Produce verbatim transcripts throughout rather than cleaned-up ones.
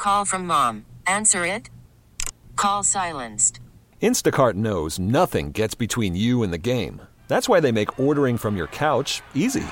Call from mom. Answer it. Call silenced. Instacart knows nothing gets between you and the game. That's why they make ordering from your couch easy.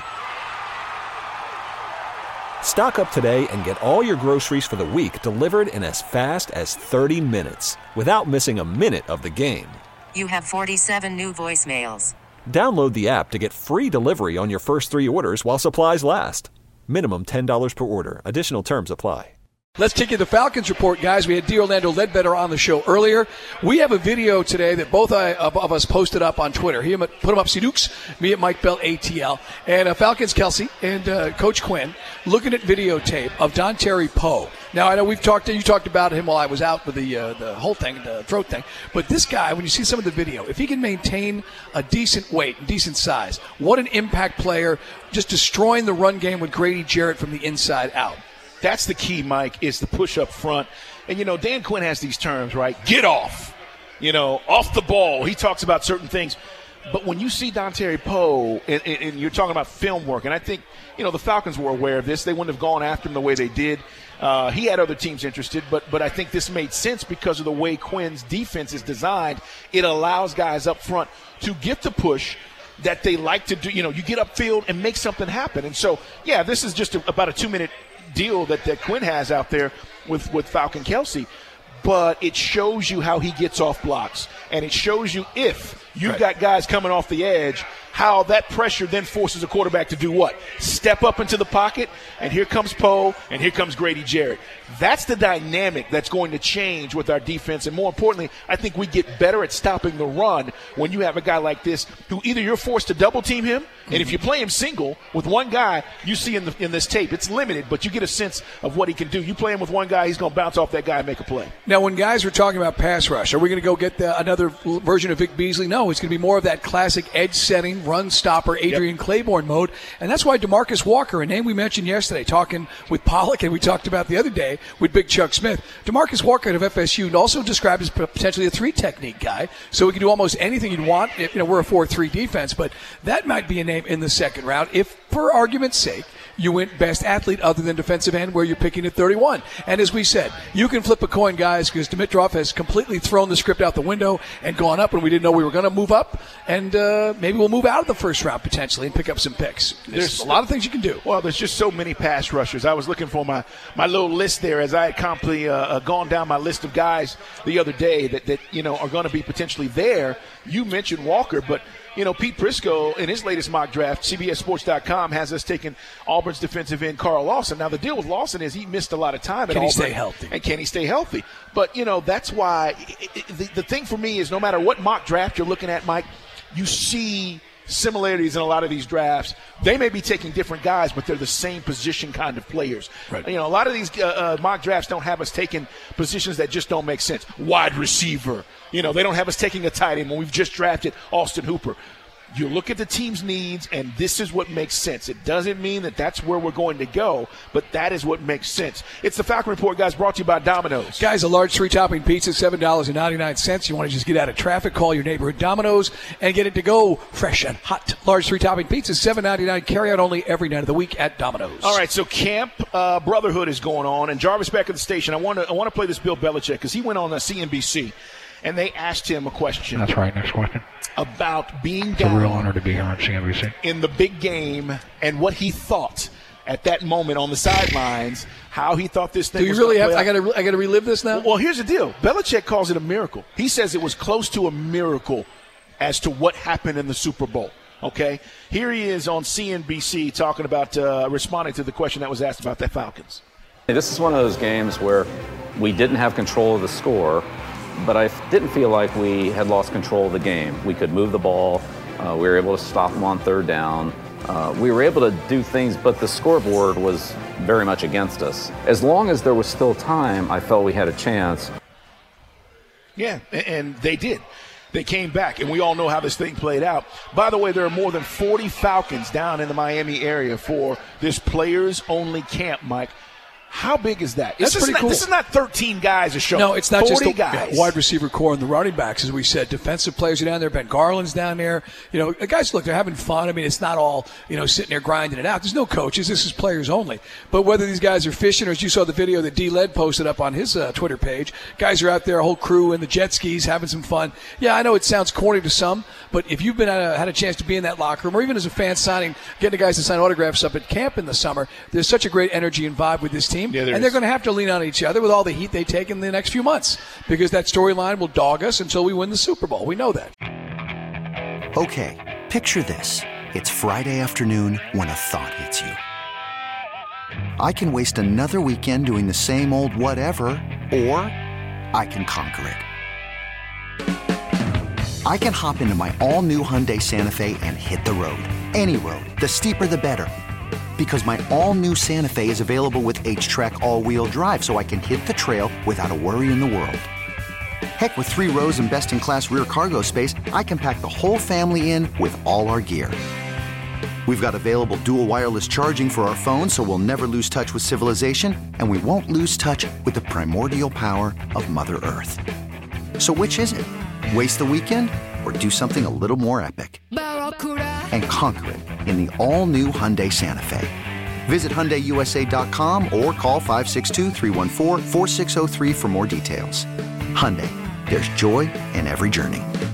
Stock up today and get all your groceries for the week delivered in as fast as thirty minutes without missing a minute of the game. You have forty-seven new voicemails. Download the app to get free delivery on your first three orders while supplies last. Minimum ten dollars per order. Additional terms apply. Let's take you to the Falcons report, guys. We had D. Orlando Ledbetter on the show earlier. We have a video today that both of us posted up on Twitter. He put them up, Sidukes, me at Mike Bell, A T L. And uh, Falcons, Kelsey, and uh, Coach Quinn looking at videotape of Dontari Poe. Now, I know we've talked, you talked about him while I was out with the uh, the whole thing, the throat thing. But this guy, when you see some of the video, if he can maintain a decent weight, decent size, what an impact player, just destroying the run game with Grady Jarrett from the inside out. That's the key, Mike, is the push up front. And, you know, Dan Quinn has these terms, right? Get off. You know, off the ball. He talks about certain things. But when you see Dontari Poe, and, and, and you're talking about film work, and I think, you know, the Falcons were aware of this. They wouldn't have gone after him the way they did. Uh, he had other teams interested, but but I think this made sense because of the way Quinn's defense is designed. It allows guys up front to get the push that they like to do. You know, you get upfield and make something happen. And so, yeah, this is just a, about a two-minute deal that, that Quinn has out there with, with Falcon Kelsey, but it shows you how he gets off blocks, and it shows you if you've right. got guys coming off the edge, how that pressure then forces a quarterback to do what? Step up into the pocket, and here comes Poe, and here comes Grady Jarrett. That's the dynamic that's going to change with our defense, and more importantly, I think we get better at stopping the run when you have a guy like this who either you're forced to double team him, and if you play him single with one guy, you see in, the, in this tape, it's limited, but you get a sense of what he can do. You play him with one guy, he's going to bounce off that guy and make a play. Now, when guys were talking about pass rush, are we going to go get the, another version of Vic Beasley? No, it's going to be more of that classic edge setting, run stopper, Adrian yep. Claiborne mode, and that's why DeMarcus Walker, a name we mentioned yesterday, talking with Pollock, and we talked about the other day with Big Chuck Smith. DeMarcus Walker out of F S U also described as potentially a three-technique guy, so he can do almost anything you'd want. You know, we're a four three defense, but that might be a name in the second round if, for argument's sake, you went best athlete other than defensive end where you're picking at thirty-one. And as we said, you can flip a coin, guys, because Dimitrov has completely thrown the script out the window and gone up when we didn't know we were going to move up. And uh, maybe we'll move out of the first round potentially and pick up some picks. There's, there's a lot of things you can do. Well, there's just so many pass rushers. I was looking for my, my little list there as I had completely uh, gone down my list of guys the other day that, that you know, are going to be potentially there. You mentioned Walker, but you know, Pete Prisco, in his latest mock draft, C B S Sports dot com has us taking Auburn's defensive end Carl Lawson. Now, the deal with Lawson is he missed a lot of time at Auburn. Can he stay healthy? And can he stay healthy? But, you know, that's why it, it, the, the thing for me is no matter what mock draft you're looking at, Mike, you see similarities in a lot of these drafts. They may be taking different guys, but they're the same position kind of players. Right. You know, a lot of these uh, uh, mock drafts don't have us taking positions that just don't make sense. Wide receiver. You know, they don't have us taking a tight end when we've just drafted Austin Hooper. You look at the team's needs, and this is what makes sense. It doesn't mean that that's where we're going to go, but that is what makes sense. It's the Falcon Report, guys, brought to you by Domino's. Guys, a large three-topping pizza, seven dollars and ninety-nine cents. You want to just get out of traffic, call your neighborhood Domino's and get it to go fresh and hot. Large three-topping pizza, seven ninety-nine. Carry out only every night of the week at Domino's. All right, so Camp uh, Brotherhood is going on, and Jarvis back at the station. I want to I want to play this Bill Belichick because he went on uh, C N B C. And they asked him a question. That's right. Next question. About being it's down. It's a real honor to be here on C N B C. In the big game and what he thought at that moment on the sidelines, how he thought this thing Do you was really have? out. I got to. I got to relive this now. Well, well, here's the deal. Belichick calls it a miracle. He says it was close to a miracle as to what happened in the Super Bowl. Okay, here he is on C N B C talking about uh, responding to the question that was asked about the Falcons. This is one of those games where we didn't have control of the score. But I didn't feel like we had lost control of the game. We could move the ball. Uh, we were able to stop them on third down. Uh, we were able to do things, but the scoreboard was very much against us. As long as there was still time, I felt we had a chance. Yeah, and they did. They came back, and we all know how this thing played out. By the way, there are more than forty Falcons down in the Miami area for this players-only camp, Mike. How big is that? That's this pretty is not, cool. This is not thirteen guys a show. No, it's not just the guys. yeah, wide receiver core and the running backs, as we said. Defensive players are down there. Ben Garland's down there. You know, guys, look, they're having fun. I mean, it's not all, you know, sitting there grinding it out. There's no coaches. This is players only. But whether these guys are fishing, or as you saw the video that D-Led posted up on his uh, Twitter page, guys are out there, a whole crew in the jet skis having some fun. Yeah, I know it sounds corny to some, but if you've been at a, had a chance to be in that locker room, or even as a fan signing, getting the guys to sign autographs up at camp in the summer, there's such a great energy and vibe with this team. Yeah, and they're going to have to lean on each other with all the heat they take in the next few months, because that storyline will dog us until we win the Super Bowl. We know that. Okay, picture this. It's Friday afternoon when a thought hits you. I can waste another weekend doing the same old whatever, or I can conquer it. I can hop into my all-new Hyundai Santa Fe and hit the road. Any road. The steeper, the better. Because my all-new Santa Fe is available with H-Track all-wheel drive, so I can hit the trail without a worry in the world. Heck, with three rows and best-in-class rear cargo space, I can pack the whole family in with all our gear. We've got available dual wireless charging for our phones, so we'll never lose touch with civilization, and we won't lose touch with the primordial power of Mother Earth. So which is it? Waste the weekend or do something a little more epic? And conquer it in the all-new Hyundai Santa Fe. Visit Hyundai U S A dot com or call five six two, three one four, four six zero three for more details. Hyundai, there's joy in every journey.